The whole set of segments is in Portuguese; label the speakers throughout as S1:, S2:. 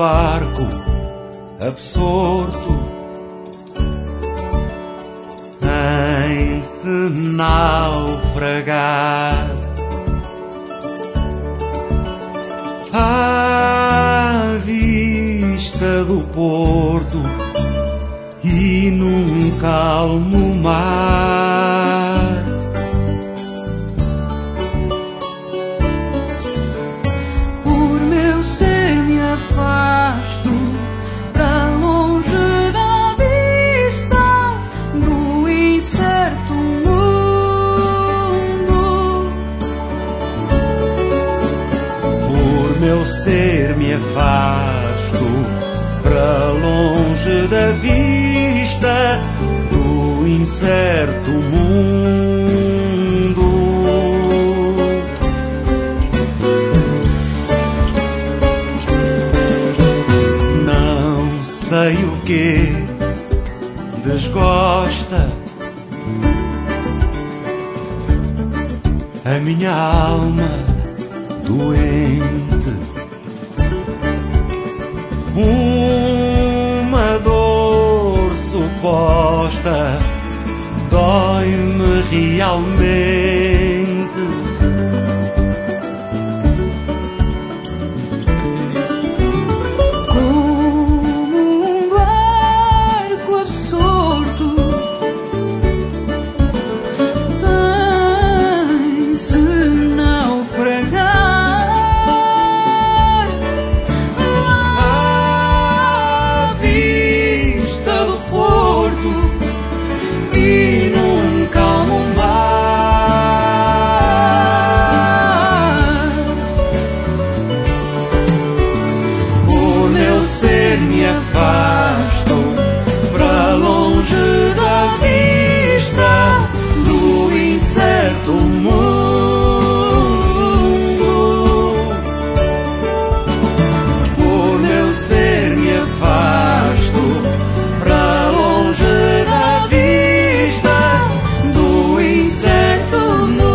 S1: barco absorto em se naufragar. À vista do porto e num calmo mar,
S2: por meu ser me afasto para longe da vista do incerto mundo.
S1: por meu ser me afasto para longe da vista do incerto mundo. Não sei o que desgosta a minha alma doente. Uma dor suposta dói-me realmente.
S2: Como um barco absorto em se naufragar, à vista do porto e num calmo mar.
S1: Por meu ser me afasto para longe da vista do incerto mundo. Por meu ser me afasto para longe da vista do incerto mundo.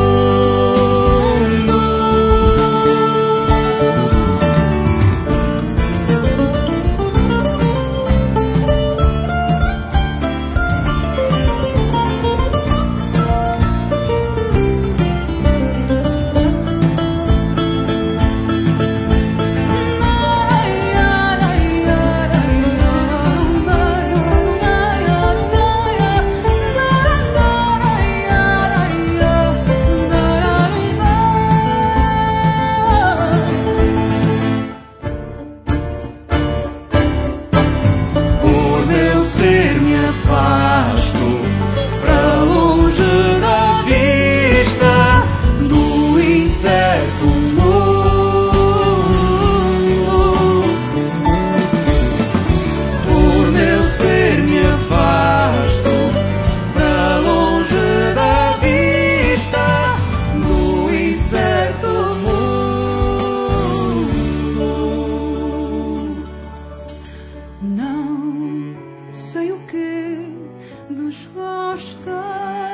S1: Por meu ser me afasto para longe da vista do incerto mundo. Por meu ser me afasto para longe da vista do incerto mundo.
S2: não sei o que desgosta